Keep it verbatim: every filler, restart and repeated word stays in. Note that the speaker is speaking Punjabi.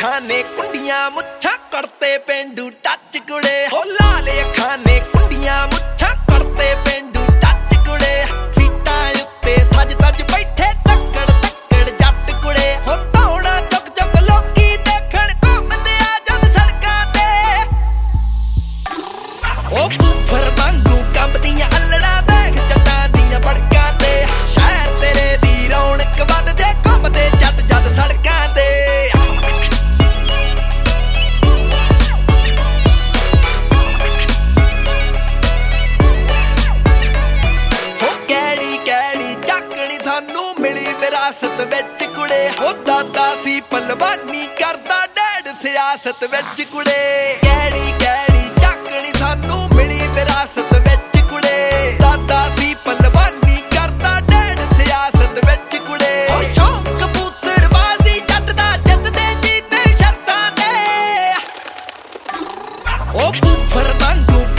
ਅੱਖਾਂ ਨੇ ਕੁੰਡੀਆਂ ਮੁੱਛਾਂ ਕਰਤੇ ਪੇਂਡੂ ਟੱਚ ਕੁੜੇ ਹੋ ਲਾਲ ਅੱਖਾਂ ਨੇ ਕੁੰਡੀਆਂ ਮੁੱਛਾਂ ਕਰਤੇ ਪੇਂਡੂ ਟੱਚ ਕੁੜੇ ਸੀਟਾਂ ਉੱਤੇ ਸੱਜ ਤੱਜ ਬੈਠੇ ਟੱਕੜ ਟੱਕੜ ਜੱਟ ਕੁੜੇ ਹੋ ਧੌਣਾ ਚੁੱਕ ਚੁੱਕ ਲੋਕੀ ਦੇਖਣ ਘੁੰਮਦੇ ਆ ਜਦ ਸੜਕਾਂ ਤੇ ਉਹ ਬੂਫਰ ਵਾਂਗੂ ਕੰਬਦੀਆਂ ਅੱਲੜਾਂ ਦੇਖ ਜੱਟਾਂ ਦੀਆਂ ਬੜਕਾਂ ਤੇ ਸ਼ਹਿਰ ਤੇਰੇ ਦੀ ਰੌਣਕ ਵੱਧ ਜੇ ਘੁੰਮਦੇ ਜੱਟ ਜੱਟ ਸੜਕਾਂ ਤੇ ਸਾਨੂੰ ਮਿਲੀ ਵਿਰਾਸਤ ਵਿੱਚ ਕੁੜੇ ਹੋ ਦਾਦਾ ਸੀ ਪਲਵਾਨੀ ਕਰਦਾ ਡੈਡ ਸਿਆਸਤ ਵਿੱਚ ਕੁੜੇ ਕਿਹੜੀ ਕਿਹੜੀ ਝਾਕਣੀ ਸਾਨੂੰ ਮਿਲੀ ਵਿਰਾਸਤ ਵਿੱਚ ਕੁੜੇ ਦਾਦਾ ਸੀ ਪਲਵਾਨੀ ਕਰਦਾ ਡੈਡ ਸਿਆਸਤ ਵਿੱਚ ਕੁੜੇ ਹੋ ਸ਼ੌਂਕ ਕਬੂਤਰਬਾਜ਼ੀ ਜੱਟ ਦਾ ਜਿੱਤਦੇ ਜੀ ਨਹੀਂ ਸ਼ਰਤਾਂ ਤੇ ਉਹ ਬੂਫਰ ਵਾਂਗੂ